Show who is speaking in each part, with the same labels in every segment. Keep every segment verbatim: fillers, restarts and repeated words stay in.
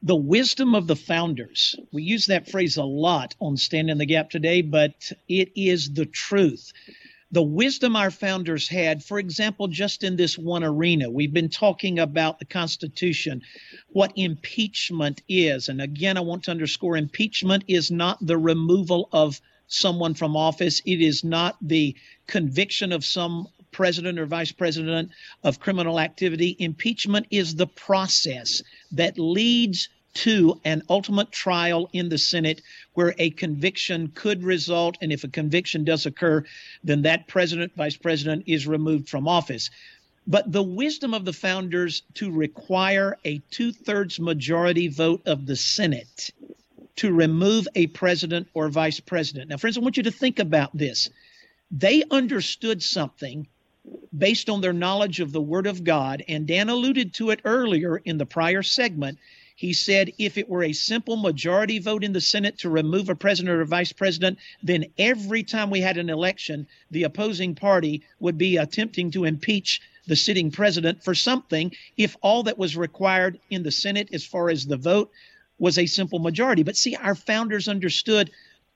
Speaker 1: The wisdom of the founders. We use that phrase a lot on Stand in the Gap today, but it is the truth. The wisdom our founders had, for example, just in this one arena, we've been talking about the Constitution, what impeachment is. And again, I want to underscore impeachment is not the removal of someone from office. It is not the conviction of some president or vice president of criminal activity. Impeachment is the process that leads to an ultimate trial in the Senate where a conviction could result. And if a conviction does occur, then that president, vice president is removed from office. But the wisdom of the founders to require a two-thirds majority vote of the Senate to remove a president or vice president. Now, friends, I want you to think about this. They understood something based on their knowledge of the Word of God, and Dan alluded to it earlier in the prior segment. He said if it were a simple majority vote in the Senate to remove a president or vice president, then every time we had an election, the opposing party would be attempting to impeach the sitting president for something if all that was required in the Senate as far as the vote was a simple majority. But see, our founders understood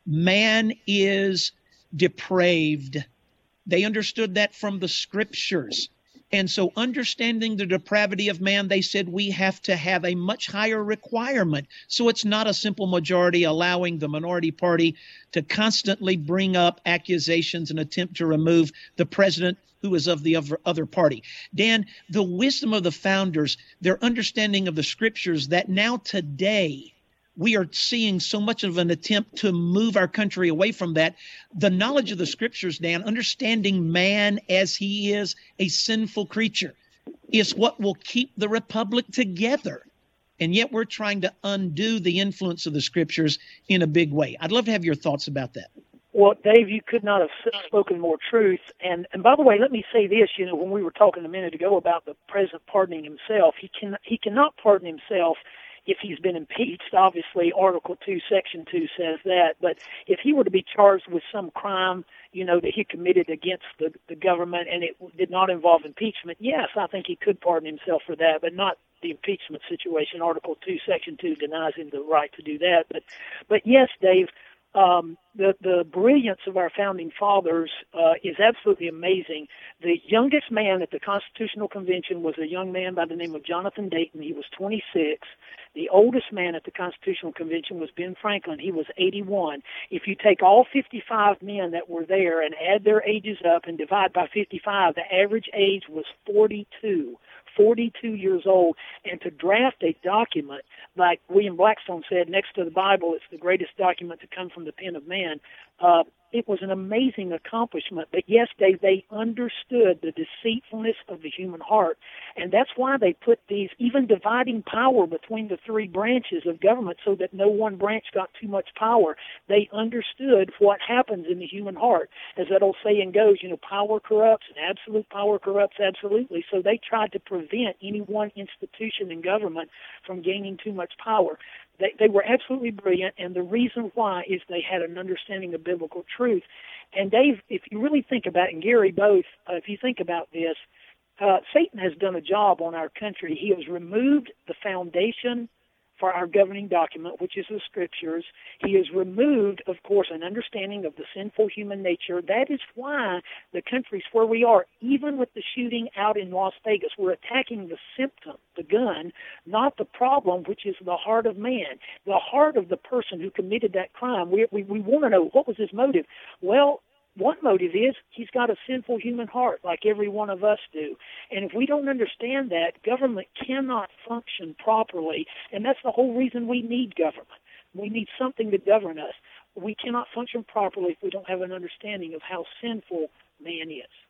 Speaker 1: man is depraved. They understood that from the scriptures. And so understanding the depravity of man, they said we have to have a much higher requirement. So it's not a simple majority allowing the minority party to constantly bring up accusations and attempt to remove the president who is of the other party. Dan, the wisdom of the founders, their understanding of the scriptures that now today we are seeing so much of an attempt to move our country away from that. The knowledge of the scriptures, Dan, understanding man as he is a sinful creature, is what will keep the republic together. And yet we're trying to undo the influence of the scriptures in a big way. I'd love to have your thoughts about that.
Speaker 2: Well, Dave, you could not have spoken more truth. And and by the way, let me say this, you know, when we were talking a minute ago about the president pardoning himself, he can he cannot pardon himself if he's been impeached. Obviously, Article two, Section two says that. But if he were to be charged with some crime, you know, that he committed against the, the government and it did not involve impeachment, yes, I think he could pardon himself for that, but not the impeachment situation. Article two, Section two denies him the right to do that. But, but yes, Dave, Um, the, the brilliance of our founding fathers uh, is absolutely amazing. The youngest man at the Constitutional Convention was a young man by the name of Jonathan Dayton. He was twenty-six. The oldest man at the Constitutional Convention was Ben Franklin. He was eighty-one. If you take all fifty-five men that were there and add their ages up and divide by fifty-five, the average age was forty-two. forty-two years old, and to draft a document, like William Blackstone said, next to the Bible, it's the greatest document to come from the pen of man. Uh, it was an amazing accomplishment. But yes, Dave, they understood the deceitfulness of the human heart, and that's why they put these, even dividing power between the three branches of government so that no one branch got too much power. They understood what happens in the human heart. As that old saying goes, you know, power corrupts, and absolute power corrupts absolutely. So they tried to prevent any one institution in government from gaining too much power. They, they were absolutely brilliant, and the reason why is they had an understanding of biblical truth. And Dave, if you really think about it, and Gary both, uh, if you think about this, uh, Satan has done a job on our country. He has removed the foundation for our governing document, which is the scriptures. He has removed, of course, an understanding of the sinful human nature. That is why the country's where we are. Even with the shooting out in Las Vegas, we're attacking the symptom, the gun, not the problem, which is the heart of man, the heart of the person who committed that crime. We, we, we want to know, what was his motive? Well, one motive is he's got a sinful human heart like every one of us do. And if we don't understand that, government cannot function properly. And that's the whole reason we need government. We need something to govern us. We cannot function properly if we don't have an understanding of how sinful man is.